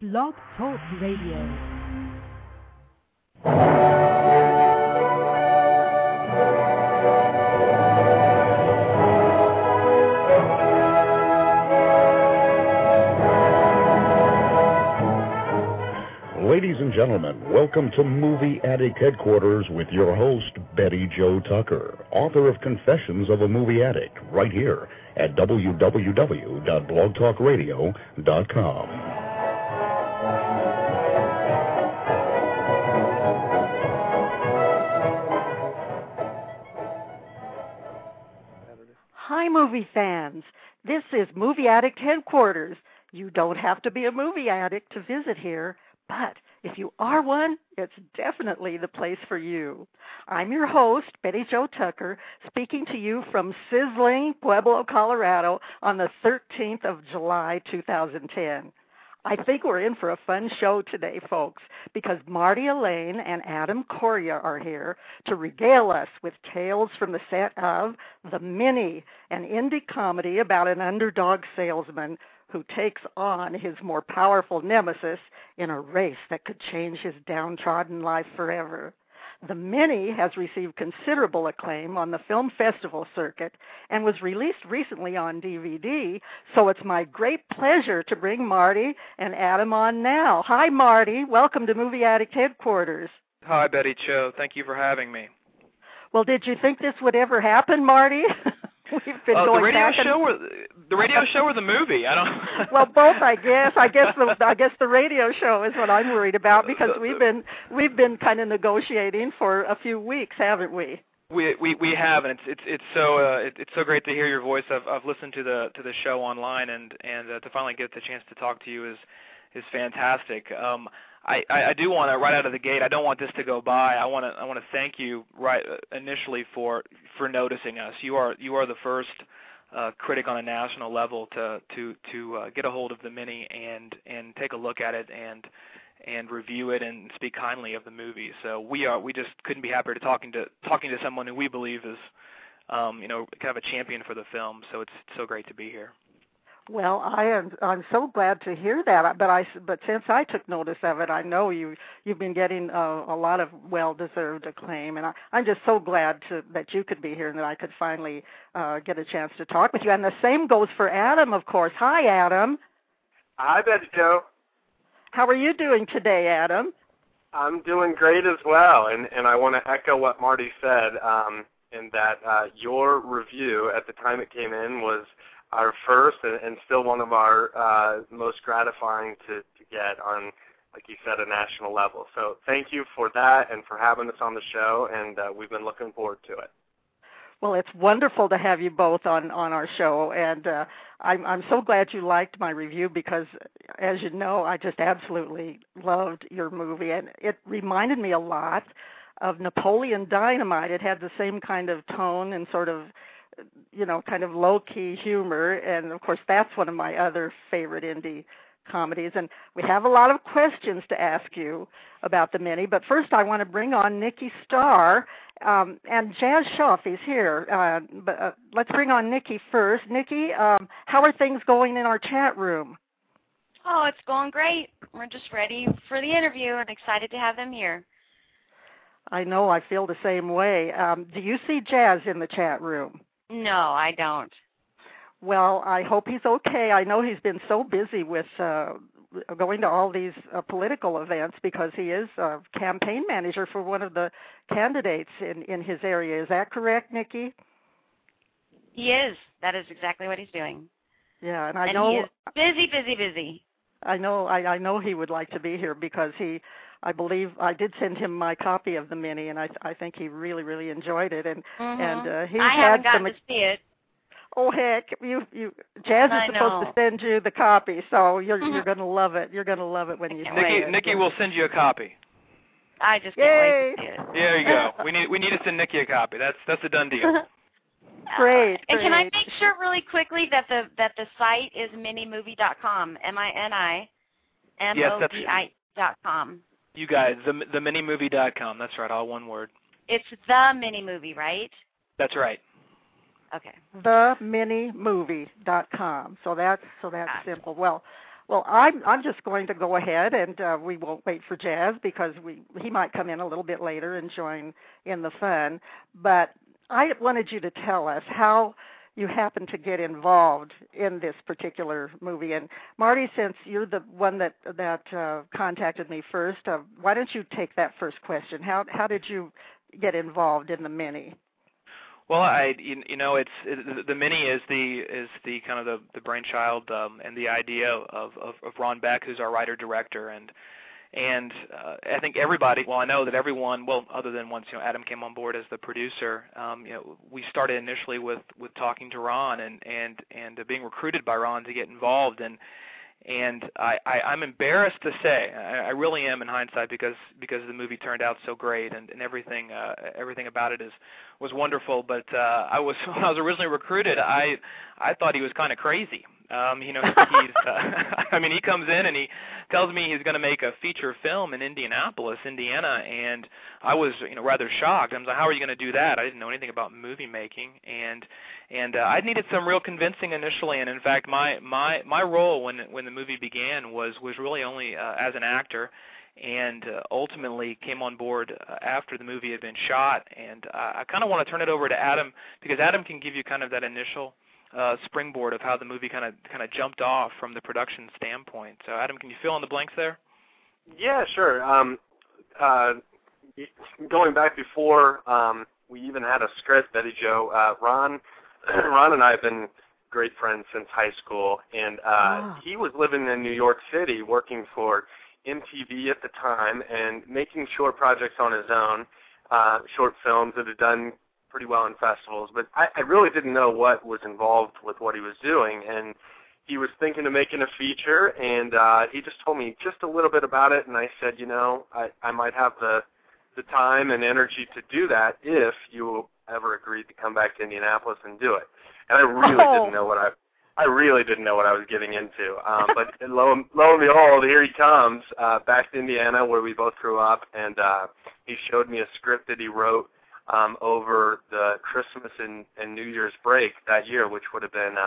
Blog Talk Radio. Ladies and gentlemen, welcome to Movie Addict Headquarters with your host, Betty Jo Tucker, author of Confessions of a Movie Addict, right here at www.blogtalkradio.com. Hi, movie fans. This is Movie Addict Headquarters. You don't have to be a movie addict to visit here, but if you are one, it's definitely the place for you. I'm your host, Betty Jo Tucker, speaking to you from sizzling Pueblo, Colorado on the 13th of July, 2010. I think we're in for a fun show today, folks, because Marty Elaine and Adam Correa are here to regale us with tales from the set of The Mini, an indie comedy about an underdog salesman who takes on his more powerful nemesis in a race that could change his downtrodden life forever. The Mini has received considerable acclaim on the film festival circuit and was released recently on DVD, so it's my great pleasure to bring Marty and Adam on now. Hi, Marty. Welcome to Movie Addict Headquarters. Hi, Betty Jo. Thank you for having me. Well, did you think this would ever happen, Marty? We've been going the radio back and... the radio show or the movie? I don't. Well, both, I guess. I guess the radio show is what I'm worried about because we've been kind of negotiating for a few weeks, haven't we? We have, and it's so great to hear your voice. I've listened to the show online, and to finally get the chance to talk to you is fantastic. I do want to, right out of the gate, I don't want this to go by. I want to thank you right initially for noticing us. You are the first critic on a national level to get a hold of The Mini and take a look at it and review it and speak kindly of the movie. So we just couldn't be happier to talking to someone who we believe is kind of a champion for the film. So it's so great to be here. Well, I'm so glad to hear that. But since I took notice of it, I know you've been getting a lot of well-deserved acclaim, and I'm just so glad that you could be here and that I could finally get a chance to talk with you. And the same goes for Adam, of course. Hi, Adam. Hi, Betty Jo. How are you doing today, Adam? I'm doing great as well, and I want to echo what Marty said, in that your review at the time it came in was our first and still one of our most gratifying to get on, like you said, a national level. So thank you for that and for having us on the show, and we've been looking forward to it. Well, it's wonderful to have you both on our show, and I'm so glad you liked my review because, as you know, I just absolutely loved your movie, and it reminded me a lot of Napoleon Dynamite. It had the same kind of tone and sort of kind of low-key humor, and of course that's one of my other favorite indie comedies. And we have a lot of questions to ask you about The Mini, but first I want to bring on Nikki Starr and Jazz Schaff is here. But let's bring on Nikki first. Nikki, how are things going in our chat room? Oh, it's going great. We're just ready for the interview and excited to have them here. I know, I feel the same way. Do you see Jazz in the chat room? No, I don't. Well, I hope he's okay. I know he's been so busy with going to all these political events because he is a campaign manager for one of the candidates in his area. Is that correct, Nikki? He is. That is exactly what he's doing. Yeah, and he is busy. I know he would like to be here because I believe I did send him my copy of The Mini, and I think he really, really enjoyed it. And he's I haven't gotten to see it. Oh heck, Jazz is supposed to send you the copy, so you're going to love it. You're going to love it when you see it. Nikki will send you a copy. I just can't wait to see it. There you go. We need to send Nikki a copy. That's a done deal. Great. And can I make sure really quickly that the site is minimovie.com, MINIMOVI.com. You guys, the minimovie.com. That's right, all one word. It's the mini movie, right? That's right. Okay. TheMiniMovie.com. So that's simple. Well, Well, I'm just going to go ahead, and we won't wait for Jazz because he might come in a little bit later and join in the fun. But I wanted you to tell us how you happen to get involved in this particular movie. And Marty, since you're the one that contacted me first, why don't you take that first question? How did you get involved in the Mini? Well, it's the Mini is the kind of the brainchild and the idea of Ron Beck, who's our writer director, and I think everybody. Well, I know that everyone. Well, other than once Adam came on board as the producer, we started initially with talking to Ron and being recruited by Ron to get involved and I'm embarrassed to say, I really am in hindsight because the movie turned out so great and everything about it was wonderful. But when I was originally recruited, I thought he was kind of crazy. He's he comes in and he tells me he's going to make a feature film in Indianapolis, Indiana, and I was rather shocked. I was like, how are you going to do that? I didn't know anything about movie making, and I needed some real convincing initially. And in fact, my role when the movie began was really only as an actor, and ultimately came on board after the movie had been shot. And I kind of want to turn it over to Adam because Adam can give you kind of that initial springboard of how the movie kind of jumped off from the production standpoint. So, Adam, can you fill in the blanks there? Yeah, sure. Going back before we even had a script, Betty Jo, Ron and I have been great friends since high school, and he was living in New York City working for MTV at the time and making short projects on his own, short films that had done pretty well in festivals, but I really didn't know what was involved with what he was doing, and he was thinking of making a feature, and he just told me just a little bit about it, and I said, I might have the time and energy to do that if you ever agreed to come back to Indianapolis and do it. And I really didn't know what I was getting into. But lo and behold, here he comes back to Indiana where we both grew up, and he showed me a script that he wrote over the Christmas and New Year's break that year, which would have been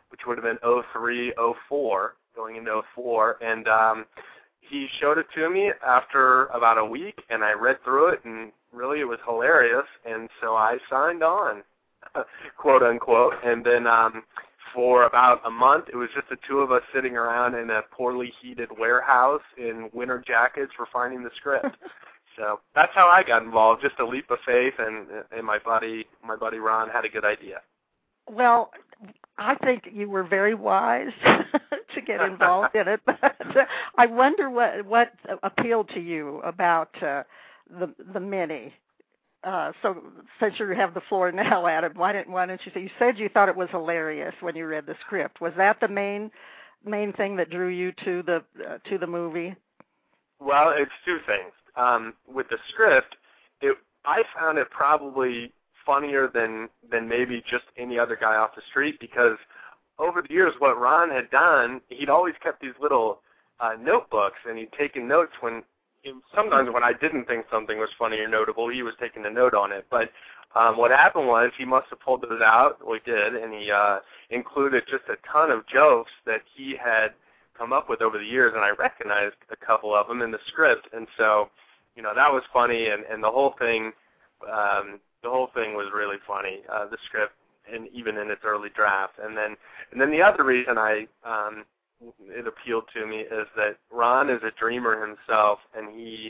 03, 04, going into 04, and he showed it to me after about a week, and I read through it, and really it was hilarious, and so I signed on, quote unquote, and then for about a month, it was just the two of us sitting around in a poorly heated warehouse in winter jackets refining the script. So that's how I got involved, just a leap of faith, and my buddy Ron had a good idea. Well, I think you were very wise to get involved in it, but I wonder what appealed to you about the Mini. So since you have the floor now, Adam, why don't you say? You said you thought it was hilarious when you read the script. Was that the main thing that drew you to the movie? Well, it's two things. With the script, I found it probably funnier than maybe just any other guy off the street, because over the years what Ron had done, he'd always kept these little notebooks, and he'd taken notes sometimes when I didn't think something was funny or notable, he was taking a note on it. But what happened was he must have pulled those out, well, he did, and he included just a ton of jokes that he had come up with over the years, and I recognized a couple of them in the script, and so that was funny, and the whole thing was really funny, the script, and even in its early draft. And then the other reason it appealed to me is that Ron is a dreamer himself, and he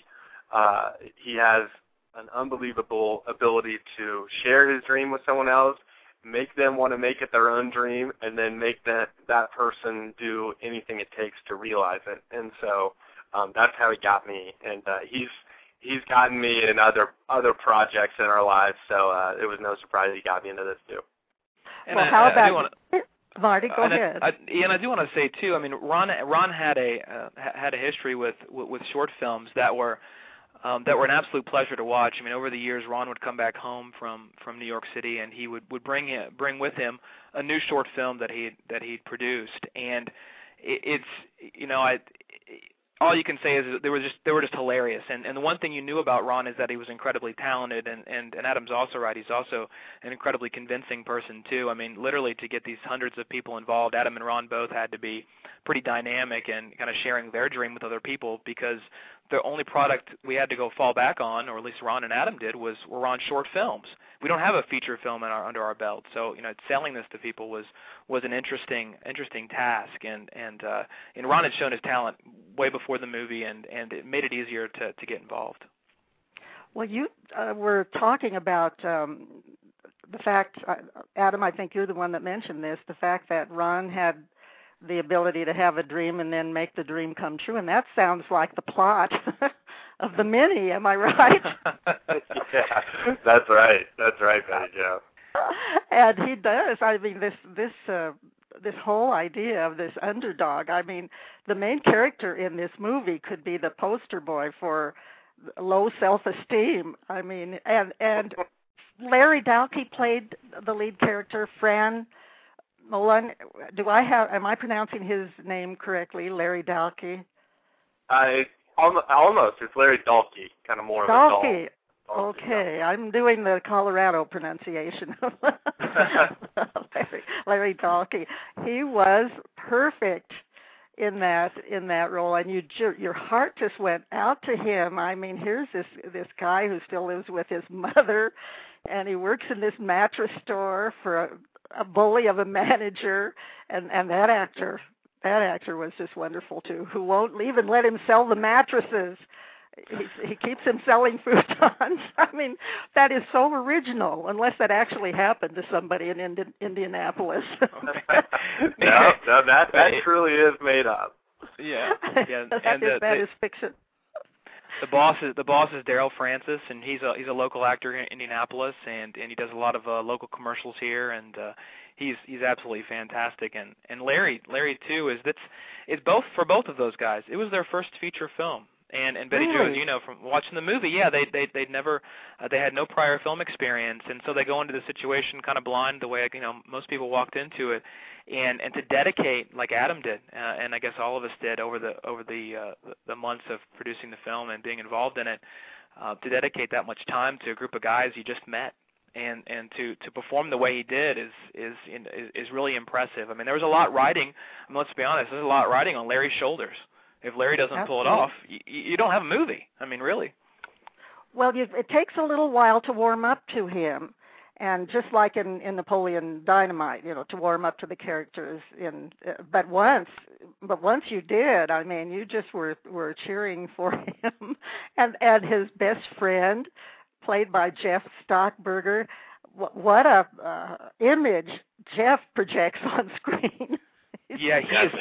has an unbelievable ability to share his dream with someone else, make them want to make it their own dream, and then make that person do anything it takes to realize it. And so that's how he got me, and he's gotten me in other projects in our lives, so it was no surprise he got me into this too. Well, how about Marty? Go ahead. And I do want to say too. I mean, Ron had a history with short films that were an absolute pleasure to watch. I mean, over the years, Ron would come back home from New York City, and he would bring with him a new short film that he'd produced, and it's all you can say is they were just hilarious. And the one thing you knew about Ron is that he was incredibly talented, and Adam's also right. He's also an incredibly convincing person too. I mean, literally to get these hundreds of people involved, Adam and Ron both had to be pretty dynamic and kind of sharing their dream with other people, because the only product we had to go fall back on, or at least Ron and Adam did, were on short films. We don't have a feature film under our belt, so selling this to people was an interesting task, and Ron had shown his talent way before the movie, and it made it easier to get involved. Well, you were talking about the fact, Adam, I think you're the one that mentioned this, the fact that Ron had the ability to have a dream and then make the dream come true, and that sounds like the plot of The Mini. Am I right? Yeah, that's right, Betty Jo. And he does. I mean, this whole idea of this underdog. I mean, the main character in this movie could be the poster boy for low self-esteem. I mean, and Larry Dalkey played the lead character, Fran Mullen. Am I pronouncing his name correctly, Larry Dalkey? Almost. It's Larry Dalkey, kind of more of a Dalkey. Okay, I'm doing the Colorado pronunciation of Larry Dalkey. He was perfect in that role, and your heart just went out to him. I mean, here's this guy who still lives with his mother, and he works in this mattress store for a bully of a manager, and that actor was just wonderful too, who won't even let him sell the mattresses. He keeps him selling futons. I mean, that is so original, unless that actually happened to somebody in Indianapolis. No, that truly is made up. Yeah. That is fiction. The boss is Daryl Francis, and he's a local actor in Indianapolis, and he does a lot of local commercials here, and he's absolutely fantastic. And Larry too it's both for both of those guys. It was their first feature film. And Betty Jo, as you know from watching the movie, yeah, they had no prior film experience, and so they go into the situation kind of blind, the way most people walked into it, and to dedicate like Adam did, and I guess all of us did over the months of producing the film and being involved in it, to dedicate that much time to a group of guys you just met, and to perform the way he did is really impressive. I mean, there was a lot riding. I mean, let's be honest, there's a lot riding on Larry's shoulders. If Larry doesn't pull it off, you don't have a movie. I mean, really. Well, it takes a little while to warm up to him, and just like in Napoleon Dynamite, to warm up to the characters. But once you did, I mean, you just were cheering for him, and his best friend, played by Jeff Stockberger. What a image Jeff projects on screen. Yeah,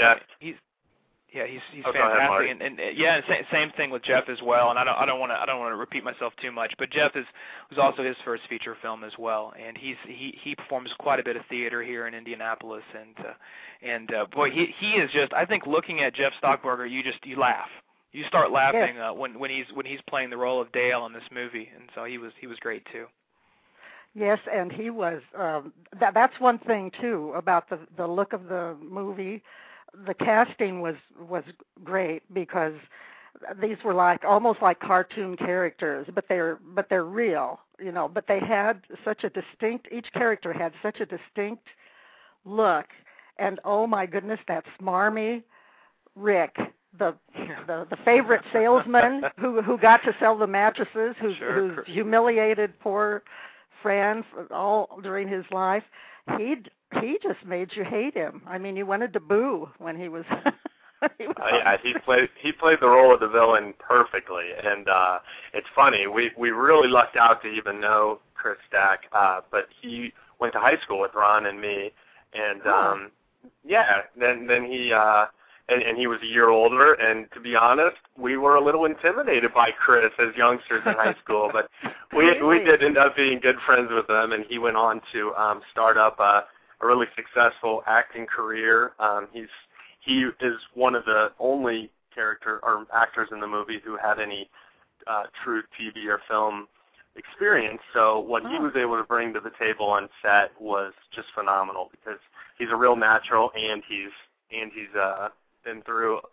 he's fantastic, and same thing with Jeff as well. And I don't want to repeat myself too much, but Jeff was also his first feature film as well, and he performs quite a bit of theater here in Indianapolis, and boy, he is just, I think, looking at Jeff Stockberger, you laugh, you start laughing when he's playing the role of Dale in this movie, and so he was great too. Yes, and he was. That's one thing too about the look of the movie. The casting was great, because these were almost like cartoon characters, but they're real, but they had each character had such a distinct look, and oh my goodness, that smarmy Rick, the favorite salesman who got to sell the mattresses, who's humiliated poor Fran all during his life. He just made you hate him. I mean, you wanted to boo when he was. He played the role of the villain perfectly, and it's funny. We really lucked out to even know Chris Stack, but he went to high school with Ron and me, and then he and he was a year older. And to be honest, we were a little intimidated by Chris as youngsters in high school, but we did end up being good friends with him, and he went on to start up a really successful acting career. He is one of the only actors in the movie who had any true TV or film experience. So what he was able to bring to the table on set was just phenomenal, because he's a real natural, and he's been through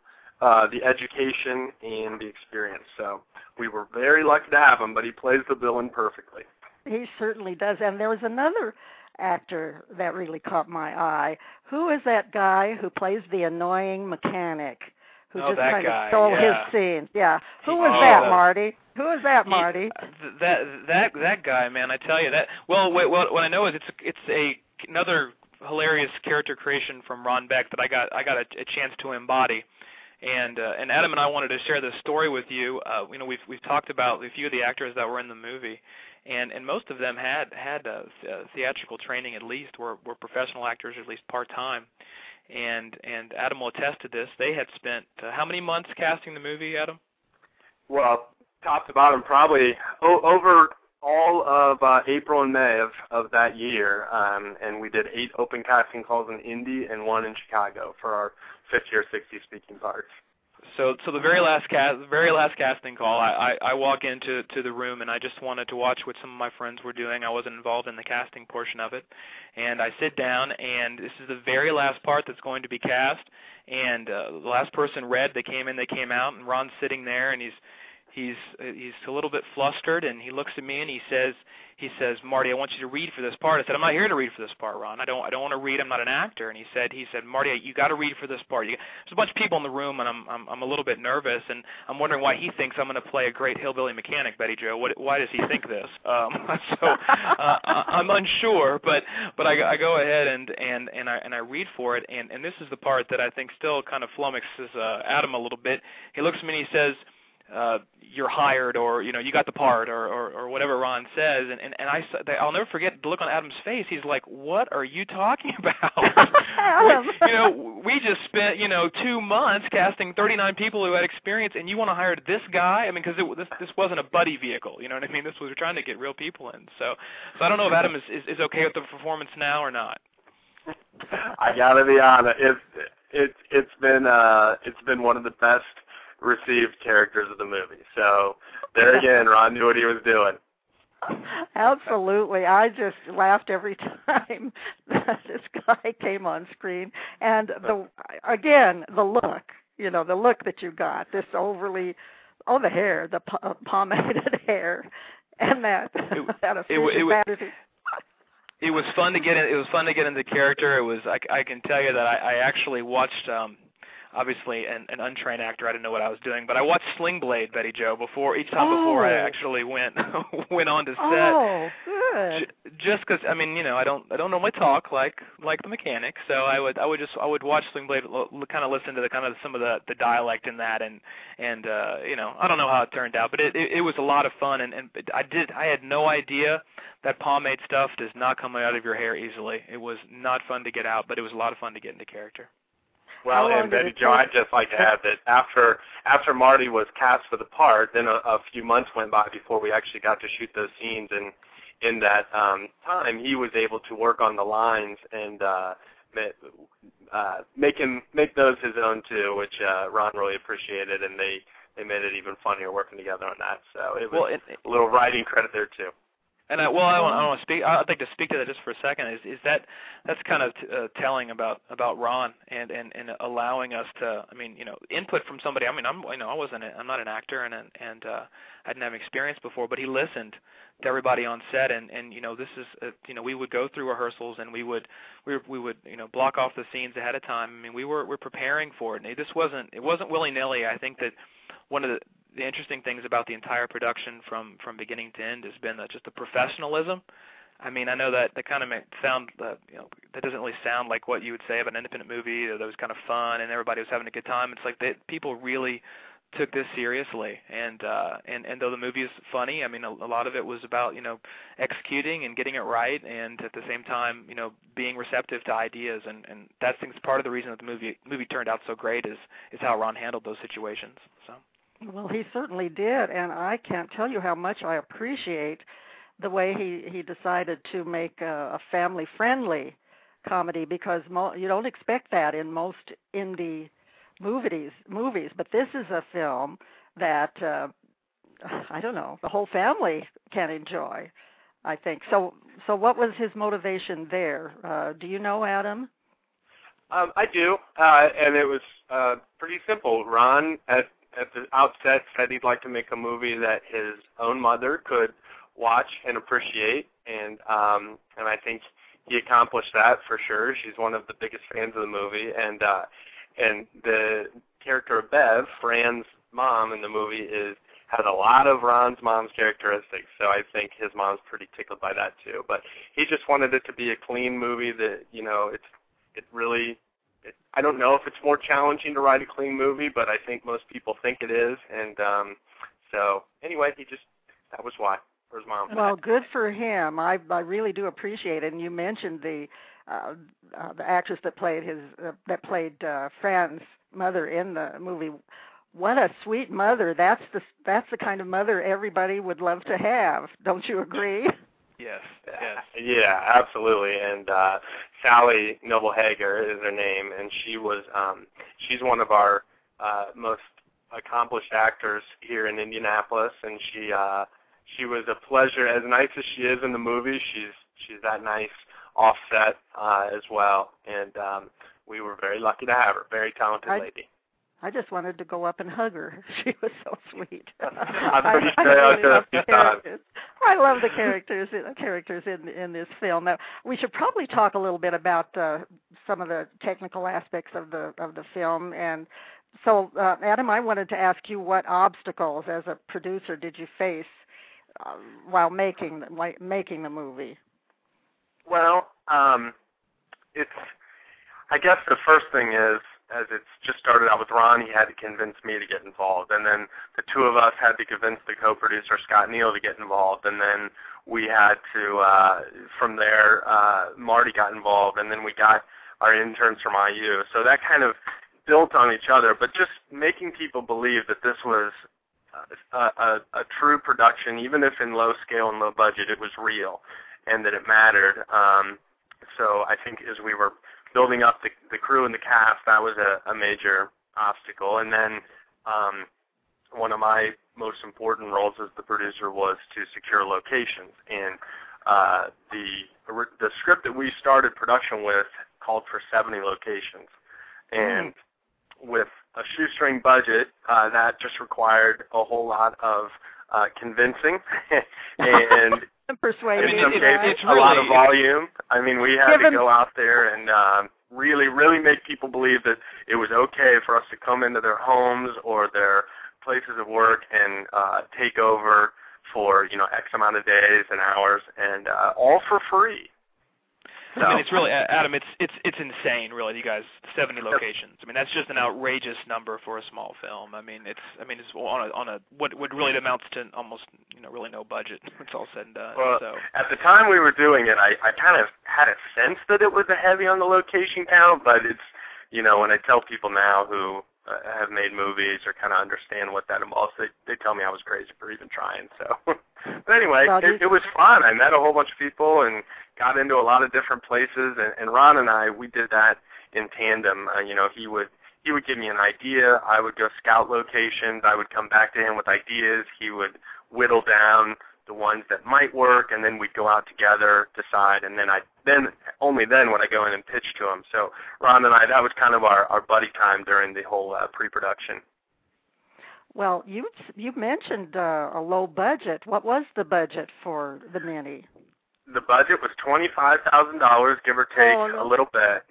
the education and the experience. So we were very lucky to have him, but he plays the villain perfectly. He certainly does. And there was another actor that really caught my eye. Who is that guy who plays the annoying mechanic who just kind of stole his scenes? Yeah. Who was that, Marty? Who is that, Marty? That guy, man, I tell you that. Well, what I know is it's another hilarious character creation from Ron Beck that I got a chance to embody. And Adam and I wanted to share this story with you. We've talked about a few of the actors that were in the movie, and most of them had theatrical training at least, were professional actors, at least part-time. And Adam will attest to this. They had spent how many months casting the movie, Adam? Well, top to bottom, probably over all of April and May of that year, and we did 8 open casting calls in Indy and 1 in Chicago for our 50 or 60 speaking parts. So the very last casting call, I walk into the room and I just wanted to watch what some of my friends were doing. I wasn't involved in the casting portion of it, and I sit down, and this is the very last part that's going to be cast. And the last person read, they came in, they came out, and Ron's sitting there, and he's a little bit flustered, and he looks at me and he says, Marty, I want you to read for this part. I said, I'm not here to read for this part, Ron. I don't want to read. I'm not an actor. And he said, Marty, you got to read for this part. There's a bunch of people in the room, and I'm a little bit nervous, and I'm wondering why he thinks I'm going to play a great hillbilly mechanic, Betty Jo. Why does he think this? I'm unsure, but I go ahead and I read for it, and this is the part that I think still kind of flummoxes Adam a little bit. He looks at me and he says, you're hired, or you got the part, or whatever Ron says, and I'll never forget the look on Adam's face. He's like, "What are you talking about?" we just spent 2 months casting 39 people who had experience, and you want to hire this guy? I mean, because this wasn't a buddy vehicle, you know what I mean? We're trying to get real people in. So I don't know if Adam is okay with the performance now or not. I gotta be honest, it's been one of the best received characters of the movie. So there again, Ron knew what he was doing. Absolutely. I just laughed every time that this guy came on screen. And the look, the look that you got, this overly, the hair, the pomaded hair, and that efficient attitude. It was fun to get in. It was fun to get into character. It was. I can tell you that I actually watched. Obviously, an untrained actor, I didn't know what I was doing, but I watched Sling Blade, Betty Jo, before I actually went on to set. Oh, good. Just because I don't normally talk like the mechanic, so I would watch Sling Blade, kind of listen to some of the dialect in that, and I don't know how it turned out, but it was a lot of fun, and I had no idea that pomade stuff does not come out of your hair easily. It was not fun to get out, but it was a lot of fun to get into character. Well, and Betty Jo, I'd just like to add that after Marty was cast for the part, then a few months went by before we actually got to shoot those scenes, and in that time, he was able to work on the lines and make those his own too, which Ron really appreciated, and they made it even funnier working together on that. So it was a little writing credit there too. And I want to speak. I'd like to speak to that just for a second. Is that's kind of telling about Ron and allowing us to, input from somebody. I'm not an actor and I didn't have experience before, but he listened to everybody on set and this is we would go through rehearsals and we would block off the scenes ahead of time. We're preparing for it. And it wasn't willy-nilly. I think that one of the interesting things about the entire production from beginning to end has been just the professionalism. I know that kind of sound, that doesn't really sound like what you would say about an independent movie that was kind of fun and everybody was having a good time. It's like people really took this seriously, and though the movie is funny, a lot of it was about executing and getting it right, and at the same time being receptive to ideas, and that's part of the reason that the movie turned out so great is how Ron handled those situations. So. Well, he certainly did, and I can't tell you how much I appreciate the way he decided to make a family-friendly comedy, because you don't expect that in most indie movies, but this is a film that, the whole family can enjoy, I think. So what was his motivation there? Do you know, Adam? I do, and it was pretty simple. Ron, at the outset, said he'd like to make a movie that his own mother could watch and appreciate, and I think he accomplished that for sure. She's one of the biggest fans of the movie, and the character of Bev, Fran's mom in the movie, has a lot of Ron's mom's characteristics, so I think his mom's pretty tickled by that too. But he just wanted it to be a clean movie that, I don't know if it's more challenging to write a clean movie, but I think most people think it is, and so anyway, that was why, for his mom. Well, good for him. I really do appreciate it, and you mentioned the actress that played Fran's mother in the movie. What a sweet mother! That's the kind of mother everybody would love to have. Don't you agree? Yes. Yeah, absolutely. And Sally Noble Hager is her name, and she's one of our most accomplished actors here in Indianapolis, and she was a pleasure. As nice as she is in the movie, she's that nice offset as well, and we were very lucky to have her. Very talented lady. I just wanted to go up and hug her. She was so sweet. I'm pretty sure I love the characters in this film. Now, we should probably talk a little bit about some of the technical aspects of the film. And so, Adam, I wanted to ask you, what obstacles as a producer did you face while making the movie? Well, I guess the first thing is, as it's just started out with Ron, he had to convince me to get involved. And then the two of us had to convince the co-producer, Scott Neal, to get involved. And then we had to, from there, Marty got involved. And then we got our interns from IU. So that kind of built on each other. But just making people believe that this was a true production, even if in low scale and low budget, it was real and that it mattered. So I think as we were building up the crew and the cast, that was a major obstacle. And then one of my most important roles as the producer was to secure locations. And the script that we started production with called for 70 locations. And with a shoestring budget, that just required a whole lot of convincing and persuading. In some cases, a lot of volume. I mean, we had to go out there and really, really make people believe that it was okay for us to come into their homes or their places of work and take over for X amount of days and hours, and all for free. So. I mean, it's really, Adam, it's insane, really. You guys, 70 locations. I mean, that's just an outrageous number for a small film. I mean, it's on a what really amounts to almost really no budget. It's all said and done. Well, so. At the time we were doing it, I kind of had a sense that it was a heavy on the location count, but it's when I tell people now who have made movies or kind of understand what that involves, they tell me I was crazy for even trying. So, but anyway, it was fun. I met a whole bunch of people and got into a lot of different places. And Ron and I, we did that in tandem. He would give me an idea. I would go scout locations. I would come back to him with ideas. He would whittle down the ones that might work, and then we'd go out together, decide, and then only then would I go in and pitch to him. So Ron and I, that was kind of our buddy time during the whole pre-production. Well, you mentioned a low budget. What was the budget for the mini? The budget was $25,000, give or take a little bit.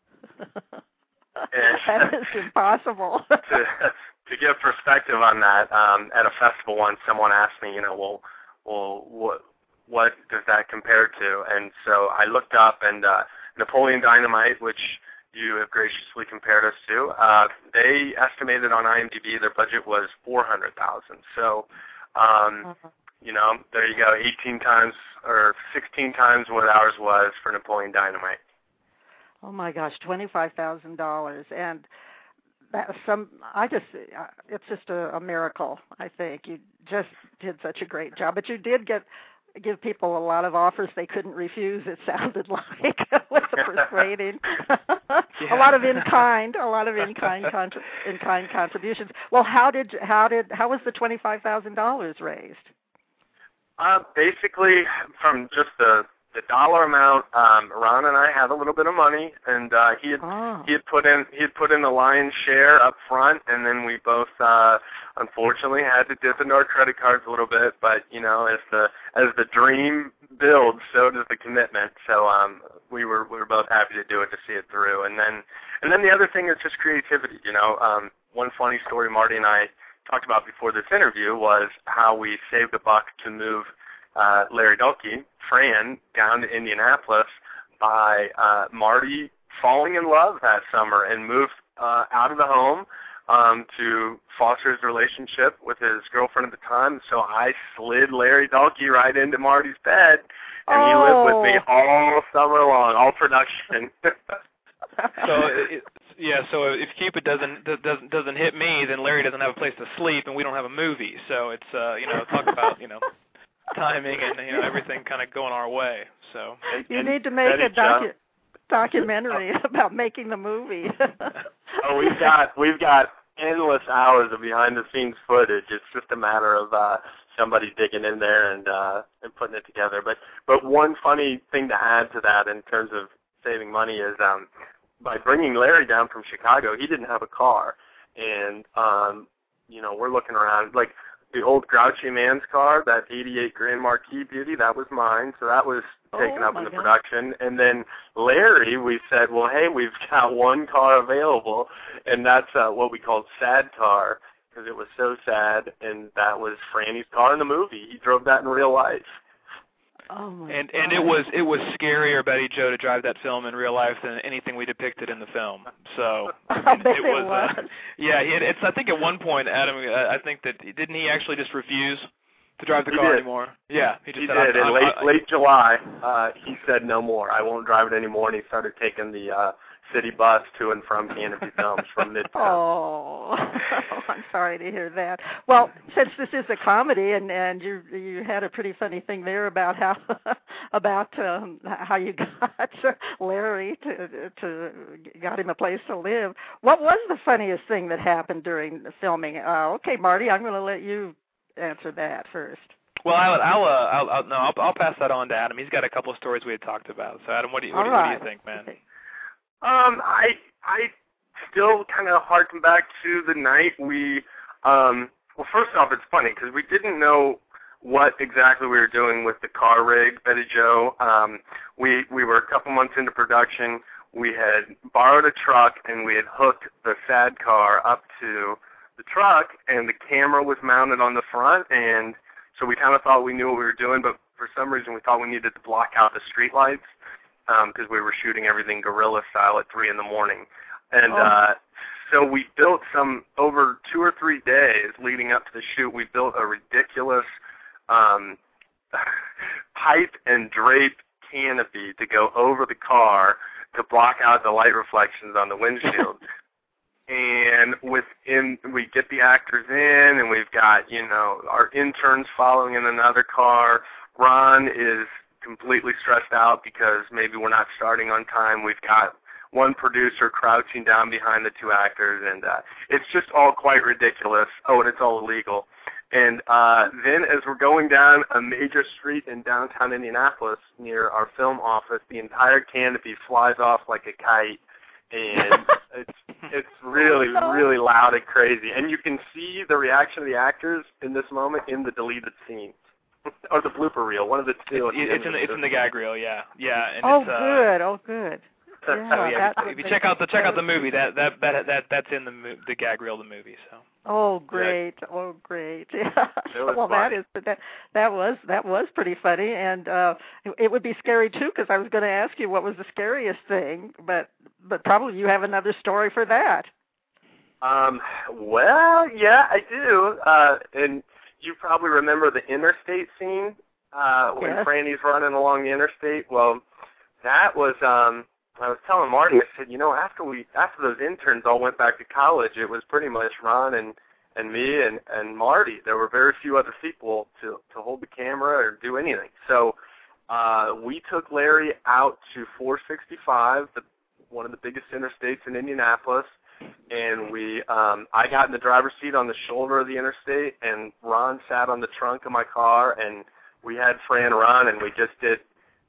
That is impossible. To give perspective on that, at a festival once, someone asked me, well, what does that compare to? And so I looked up, and Napoleon Dynamite, which you have graciously compared us to, they estimated on IMDb their budget was $400,000. So, there you go, 18 times or 16 times what ours was for Napoleon Dynamite. Oh my gosh, $25,000, and it's just a miracle. I think you just did such a great job, but you did give people a lot of offers they couldn't refuse. It sounded like with the persuading, a lot of in-kind contributions. Well, how was the $25,000 raised? Basically, from just the the dollar amount, Ron and I had a little bit of money, and he had put in the lion's share up front, and then we both unfortunately had to dip into our credit cards a little bit. But you know, as the dream builds, so does the commitment. So we were both happy to do it, to see it through. And then the other thing is just creativity. You know, one funny story Marty and I talked about before this interview was how we saved a buck to move Larry Dalkey, Fran, down to Indianapolis by Marty falling in love that summer and moved out of the home to foster his relationship with his girlfriend at the time. So I slid Larry Dalkey right into Marty's bed, and he lived with me all summer long, all production. So if Cupid doesn't hit me, then Larry doesn't have a place to sleep, and we don't have a movie. So it's talk about timing and everything kind of going our way. So you need to make a documentary about making the movie. Oh, we've got endless hours of behind the scenes footage. It's just a matter of somebody digging in there and putting it together. But one funny thing to add to that in terms of saving money is by bringing Larry down from Chicago, he didn't have a car, and we're looking around like. The old Grouchy Man's car, that 88 Grand Marquis Beauty, that was mine, so that was taken up in the production. And then Larry, we said, well, hey, we've got one car available, and that's what we called Sad Car, because it was so sad, and that was Franny's car in the movie. He drove that in real life. Oh my and God. it was scarier, Betty Joe, to drive that film in real life than anything we depicted in the film. So I bet it was. It's. I think at one point, Adam, I think that didn't he actually just refuse to drive the car anymore? Yeah, he did. In late July, he said no more. I won't drive it anymore, and he started taking the city bus to and from Canopy Films from Midtown. Oh, I'm sorry to hear that. Well, since this is a comedy, and you had a pretty funny thing there about how you got Larry to got him a place to live. What was the funniest thing that happened during the filming? Okay, Marty, I'm going to let you answer that first. Well, I'll pass that on to Adam. He's got a couple of stories we had talked about. So, Adam, what do you think, man? Okay. I still kind of harken back to the night we, well, first off, it's funny because we didn't know what exactly we were doing with the car rig, Betty Joe. We were a couple months into production. We had borrowed a truck, and we had hooked the Sad Car up to the truck, and the camera was mounted on the front, and so we kind of thought we knew what we were doing, but for some reason we thought we needed to block out the street lights. Because we were shooting everything guerrilla style at 3 a.m. And so we built over 2 or 3 days leading up to the shoot, we built a ridiculous pipe and drape canopy to go over the car to block out the light reflections on the windshield. And we get the actors in, and we've got, our interns following in another car. Ron is completely stressed out because maybe we're not starting on time. We've got one producer crouching down behind the 2 actors, and it's just all quite ridiculous. Oh, and it's all illegal. And then as we're going down a major street in downtown Indianapolis near our film office, the entire canopy flies off like a kite, and it's really, really loud and crazy. And you can see the reaction of the actors in this moment in the deleted scene. Or the blooper reel, one of the two. It's in the gag reel, yeah. And good. If you check out the movie, that's in the gag reel of the movie. So. Oh, great! Yeah. Oh, great! Yeah. Well, that was pretty funny, and it would be scary too, because I was going to ask you what was the scariest thing, but probably you have another story for that. Well, yeah, I do, and. You probably remember the interstate scene when Franny's running along the interstate. Well, that was I was telling Marty, I said, after those interns all went back to college, it was pretty much Ron and me and Marty. There were very few other people to hold the camera or do anything. So we took Larry out to 465, one of the biggest interstates in Indianapolis. And I got in the driver's seat on the shoulder of the interstate, and Ron sat on the trunk of my car, and we had Fran run, and we just did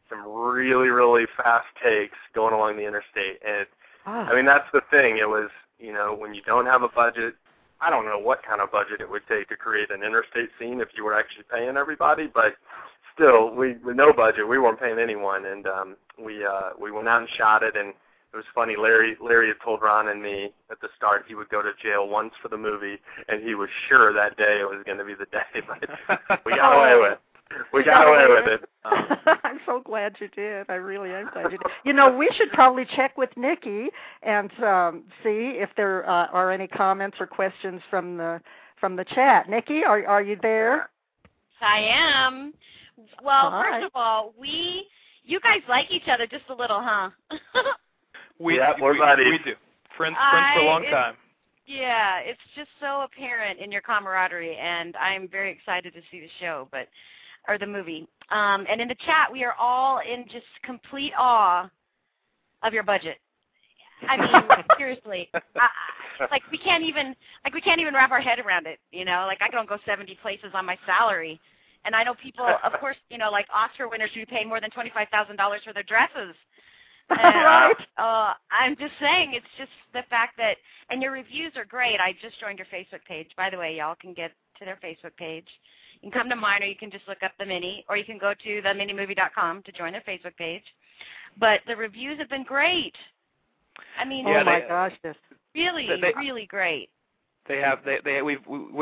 some really, really fast takes going along the interstate. And I mean, that's the thing. It was, you know, when you don't have a budget, I don't know what kind of budget it would take to create an interstate scene if you were actually paying everybody, but still, with no budget, we weren't paying anyone, and we went out and shot it, and it was funny. Larry had told Ron and me at the start he would go to jail once for the movie, and he was sure that day it was going to be the day, but we got away with it. We got away with it. I'm so glad you did. I really am glad you did. You know, we should probably check with Nikki and see if there are any comments or questions from the chat. Nikki, are you there? I am. Well, Hi. first of all, you guys like each other just a little, huh? We're buddies. We do. Friends for a long time. Yeah, it's just so apparent in your camaraderie, and I'm very excited to see the show, or the movie. And in the chat, we are all in just complete awe of your budget. I mean, seriously, we can't even wrap our head around it. You know, like I don't go 70 places on my salary, and I know people, of course, you know, like Oscar winners who pay more than $25,000 for their dresses. And, Right. I'm just saying, it's just the fact that, and your reviews are great. I just joined your Facebook page. By the way, y'all can get to their Facebook page. You can come to mine, or you can just look up The Mini, or you can go to theminimovie.com to join their Facebook page. But the reviews have been great. I mean, Oh my gosh, this. really, really great. They have. We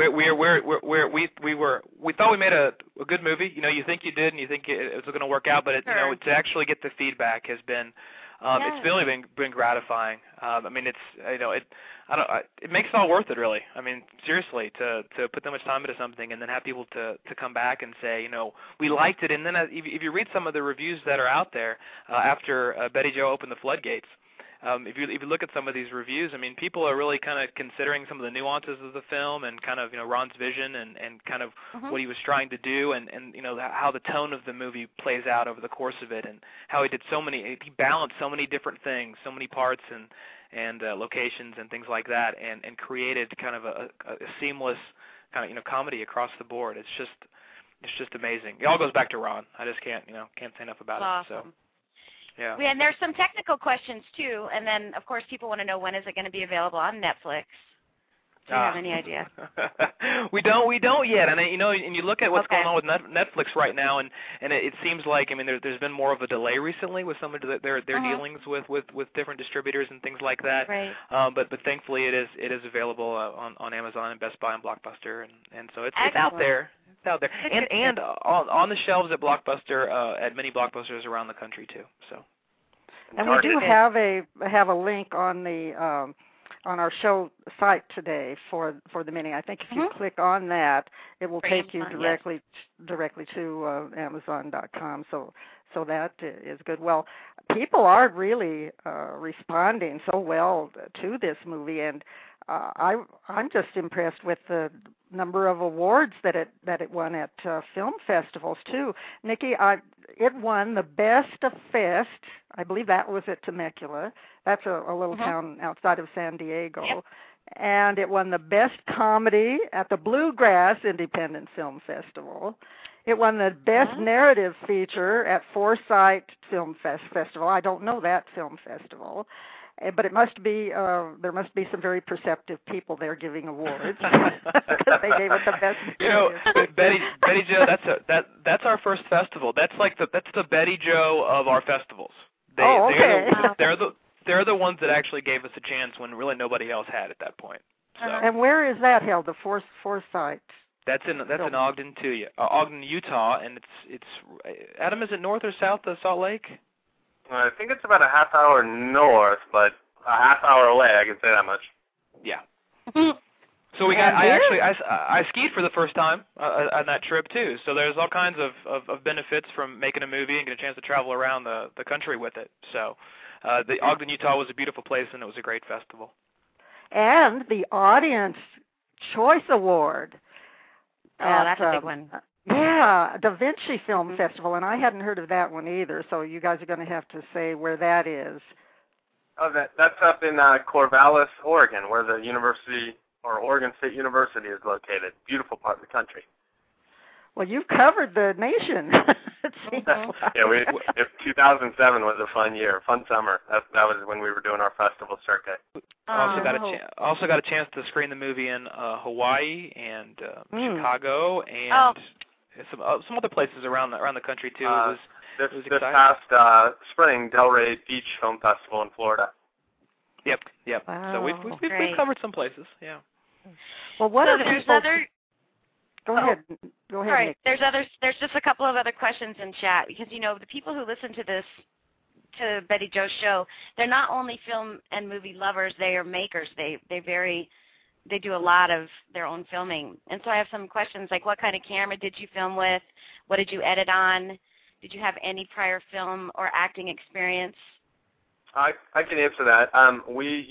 thought we made a good movie. You know, you think you did, and you think it was going to work out, but you know, to actually get the feedback has been, it's really been gratifying. I mean, it's, you know, it makes it all worth it, really. I mean, seriously, to put that much time into something and then have people to come back and say, you know, we liked it, and then if you read some of the reviews that are out there after Betty Jo opened the floodgates. If you look at some of these reviews, I mean, people are really kind of considering some of the nuances of the film and kind of, you know, Ron's vision and kind of what he was trying to do and you know, how the tone of the movie plays out over the course of it and how he balanced so many different things, so many parts and locations and things like that and created kind of a seamless kind of, you know, comedy across the board. It's just amazing. It all goes back to Ron. I just can't say enough about it. Awesome. So. Yeah. And there's some technical questions, too. And then, of course, people want to know, when is it going to be available on Netflix? Do you have any idea? We don't yet. And, you know, and you look at what's going on with Netflix right now, and it seems like, I mean, there's been more of a delay recently with some of their dealings with different distributors and things like that. Right. But thankfully it is available on Amazon and Best Buy and Blockbuster, and so it's out there. It's out there. And on the shelves at Blockbuster, at many Blockbusters around the country too. So. And we do have a link on the on our show site today for the Mini. I think if you click on that, it will take you directly to Amazon.com. So that is good. Well, people are really responding so well to this movie, and I'm just impressed with the number of awards that it won at film festivals too. Nikki, it won the Best of Fest. I believe that was at Temecula. That's a little town outside of San Diego. Yep. And it won the Best Comedy at the Bluegrass Independent Film Festival. It won the Best Narrative Feature at Foresight Film Festival. I don't know that film festival, but it must be there must be some very perceptive people there giving awards because they gave it the best. You know, Betty Jo, that's our first festival. That's the Betty Jo of our festivals. They're the ones that actually gave us a chance when really nobody else had at that point. So. And where is that held? The Foresight. That's in Ogden, Utah, and it's Adam. Is it north or south of Salt Lake? I think it's about a half hour north, but a half hour away. I can say that much. Yeah. So I skied for the first time on that trip too. So there's all kinds of benefits from making a movie and getting a chance to travel around the country with it. So the Ogden, Utah was a beautiful place, and it was a great festival. And the Audience Choice Award. That's a big one. Yeah, Da Vinci Film Festival, and I hadn't heard of that one either, so you guys are going to have to say where that is. Oh, that's up in Corvallis, Oregon, where the university, or Oregon State University, is located. Beautiful part of the country. Well, you've covered the nation. It seems like. Yeah, 2007 was a fun year, fun summer. That was when we were doing our festival circuit. Also got a chance to screen the movie in Hawaii and Chicago and some other places around the country too. It was this past spring, Delray Beach Film Festival in Florida. Yep. Wow. So we've covered some places. Yeah. Well, what are the people? Go ahead. All right. Nikki. There's just a couple of other questions in chat because the people who listen to Betty Jo's show, they're not only film and movie lovers, they are makers. They do a lot of their own filming. And so I have some questions like, what kind of camera did you film with? What did you edit on? Did you have any prior film or acting experience? I can answer that. We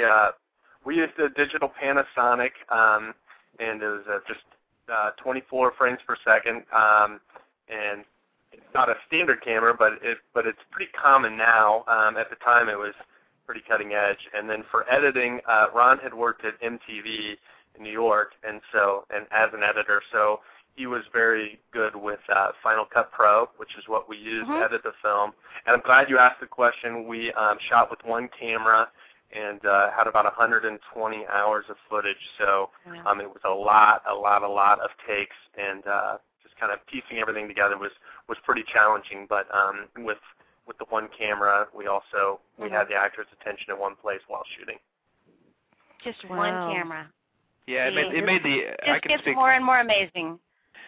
used a digital Panasonic, and it was just 24 frames per second, and it's not a standard camera, but it's pretty common now. At the time, it was pretty cutting edge. And then for editing, Ron had worked at MTV in New York, and as an editor, so he was very good with Final Cut Pro, which is what we used to edit the film. And I'm glad you asked the question. We shot with one camera and had about 120 hours of footage. So it was a lot of takes, and just kind of piecing everything together was pretty challenging. But with the one camera, we had the actor's attention in one place while shooting. Just one camera. Yeah, it made the. Just gets more and more amazing.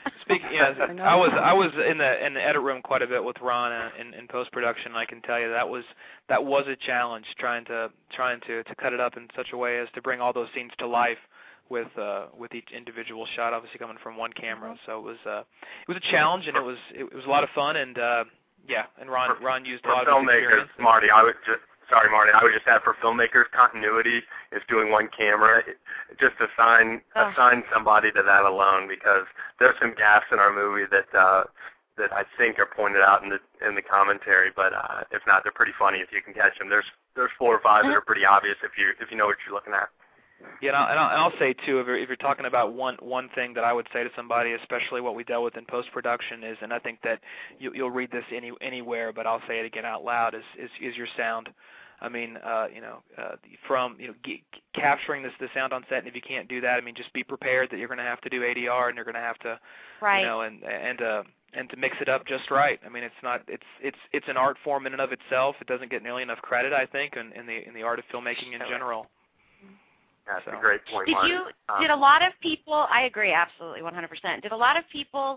I was in the edit room quite a bit with Ron in post production. I can tell you that was a challenge trying to cut it up in such a way as to bring all those scenes to life with each individual shot, obviously coming from one camera. So it was a challenge, and it was a lot of fun, and Ron used a lot of his experience. Marty, I would just add for filmmakers, continuity is doing one camera. Just assign somebody to that alone, because there's some gaps in our movie that I think are pointed out in the commentary. But if not, they're pretty funny if you can catch them. There's 4 or 5 that are pretty obvious if you know what you're looking at. Yeah, and I'll say too, if you're talking about one thing that I would say to somebody, especially what we dealt with in post production, is, and I think that you'll read this anywhere, but I'll say it again out loud, is your sound. I mean, from capturing the sound on set, and if you can't do that, I mean, just be prepared that you're going to have to do ADR, and you're going to have to, and to mix it up just right. I mean, it's an art form in and of itself. It doesn't get nearly enough credit, I think, in the art of filmmaking in general. That's a great point, Marty. Did a lot of people? I agree, absolutely, 100%. Did a lot of people,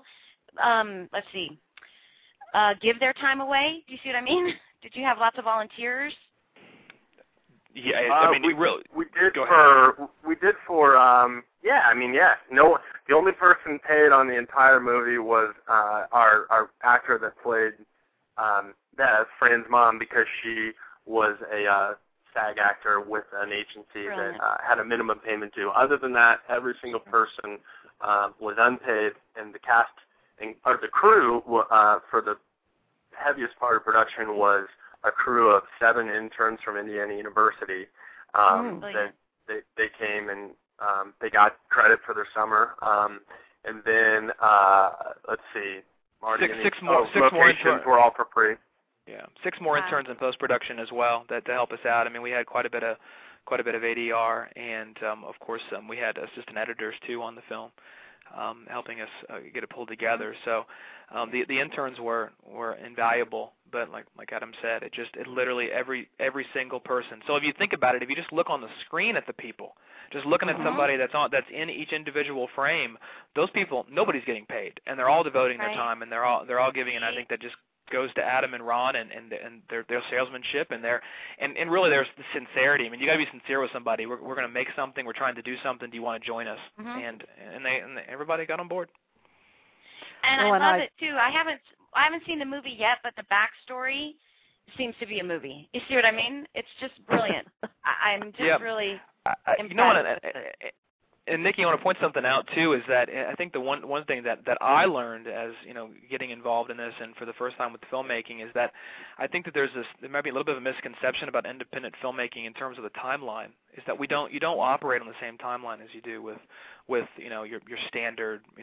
give their time away? Do you see what I mean? Did you have lots of volunteers? Yeah, I mean, we did for No, the only person paid on the entire movie was our actor that played Bev, Fran's mom, because she was a SAG actor with an agency that had a minimum payment due. Other than that, every single person was unpaid, and the cast or the crew for the heaviest part of production was a crew of 7 interns from Indiana University. They came and they got credit for their summer. And then let's see, Marty, six more locations were all for free. Yeah, 6 more interns in post production as well to help us out. I mean, we had quite a bit of ADR, and of course we had assistant editors too on the film, helping us get it pulled together. So the interns were invaluable. But like Adam said, it literally every single person. So if you think about it, if you just look on the screen at the people, just looking at somebody that's in each individual frame, those people, nobody's getting paid, and they're all devoting their time, and they're all giving. And I think that just goes to Adam and Ron and their salesmanship and really there's the sincerity. I mean, you got to be sincere with somebody. We're going to make something. We're trying to do something. Do you want to join us? And everybody got on board. And I love it too. I haven't seen the movie yet, but the backstory seems to be a movie. You see what I mean? It's just brilliant. I'm just really impressed. You know what? And Nikki, I want to point something out too, is that I think the one thing that I learned as getting involved in this and for the first time with filmmaking is that I think that there might be a little bit of a misconception about independent filmmaking in terms of the timeline. Is that you don't operate on the same timeline as you do with your standard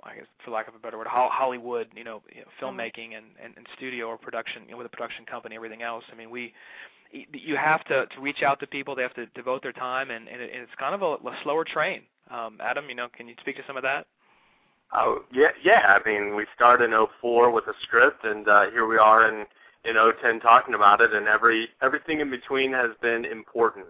I guess for lack of a better word, Hollywood, filmmaking and studio or production, with a production company, everything else. I mean, you have to reach out to people. They have to devote their time, and it's kind of a slower train. Adam, can you speak to some of that? Oh, yeah. I mean, we started in 2004 with a script, and here we are in 2010 talking about it, and everything in between has been important.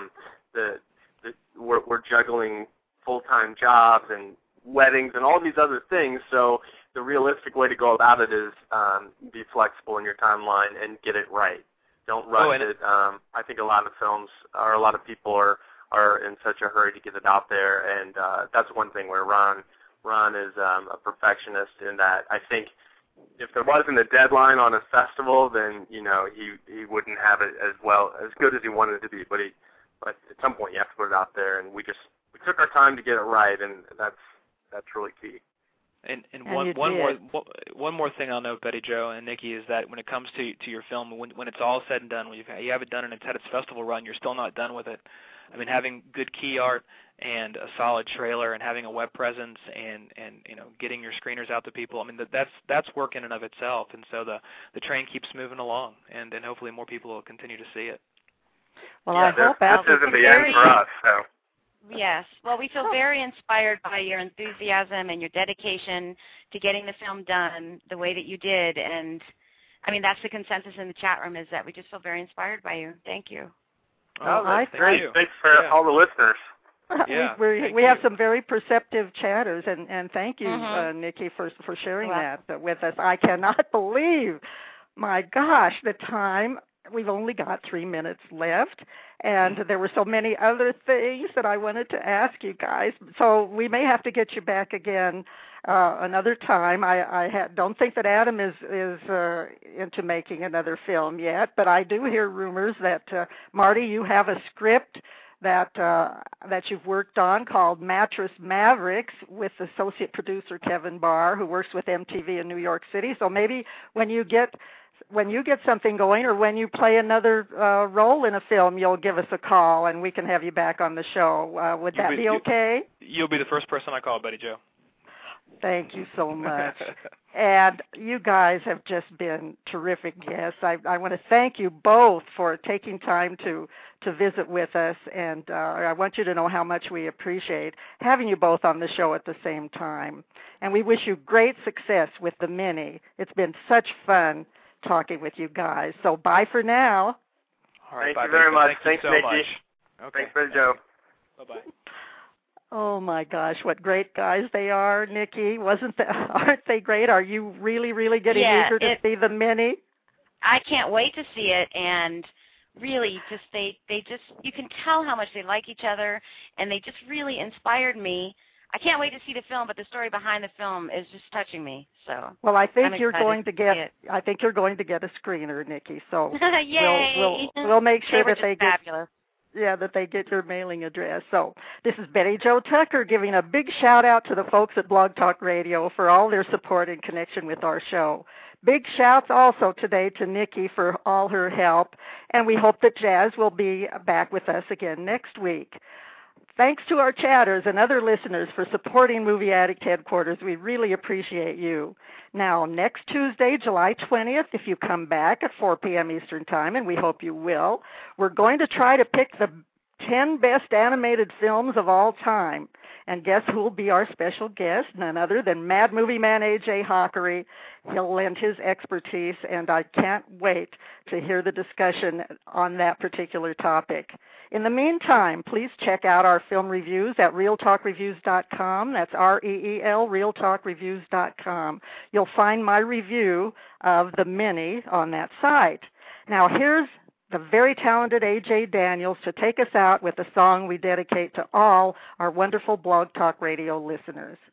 We're juggling full-time jobs and weddings and all these other things, so the realistic way to go about it is be flexible in your timeline and get it right. Don't rush it. I think a lot of films or a lot of people are in such a hurry to get it out there, and that's one thing where Ron is a perfectionist in that. I think if there wasn't a deadline on a festival, then he wouldn't have it as good as he wanted it to be. But at some point you have to put it out there, and we took our time to get it right, and that's really key. And one more thing I'll note, Betty Jo and Nikki, is that when it comes to your film, when it's all said and done, when you have it done and it's had its festival run, you're still not done with it. I mean, having good key art and a solid trailer and having a web presence and getting your screeners out to people, I mean, that's work in and of itself. And so the train keeps moving along, and hopefully more people will continue to see it. Well, I hope this isn't the end for us. So. Yes. Well, we feel very inspired by your enthusiasm and your dedication to getting the film done the way that you did. And, I mean, that's the consensus in the chat room, is that we just feel very inspired by you. Thank you. Oh, that's great. Thanks for all the listeners. Yeah, we have some very perceptive chatters, and thank you, Nikki, for sharing that with us. I cannot believe, my gosh, the time. We've only got 3 minutes left, and there were so many other things that I wanted to ask you guys. So we may have to get you back again another time. I don't think that Adam is into making another film yet, but I do hear rumors that Marty, you have a script that you've worked on called Mattress Mavericks with associate producer Kevin Barr, who works with MTV in New York City. So maybe when you get something going, or when you play another role in a film, you'll give us a call and we can have you back on the show. Would that be okay? You'll be the first person I call, Betty Jo. Thank you so much. And you guys have just been terrific guests. I want to thank you both for taking time to visit with us, and I want you to know how much we appreciate having you both on the show at the same time. And we wish you great success with the Mini. It's been such fun talking with you guys. So bye for now. All right, Thank you very much. Thanks, Nikki. Okay. Thanks, Betty Jo. Bye-bye. Oh my gosh, what great guys they are, Nikki. Aren't they great? Are you really, really getting eager to see the Mini? I can't wait to see it, and really you can tell how much they like each other, and they just really inspired me. I can't wait to see the film, but the story behind the film is just touching me. So well, I think you're going to get a screener, Nikki. So yay! We'll make sure that they get fabulous. Yeah, that they get your mailing address. So this is Betty Jo Tucker giving a big shout out to the folks at Blog Talk Radio for all their support and connection with our show. Big shouts also today to Nikki for all her help, and we hope that Jazz will be back with us again next week. Thanks to our chatters and other listeners for supporting Movie Addict Headquarters. We really appreciate you. Now, next Tuesday, July 20th, if you come back at 4 p.m. Eastern Time, and we hope you will, we're going to try to pick the 10 best animated films of all time. And guess who will be our special guest? None other than Mad Movie Man A.J. Hockery. He'll lend his expertise, and I can't wait to hear the discussion on that particular topic. In the meantime, please check out our film reviews at realtalkreviews.com. That's REEL, realtalkreviews.com. You'll find my review of the Mini on that site. Now, here's the very talented A.J. Daniels to take us out with a song we dedicate to all our wonderful Blog Talk Radio listeners.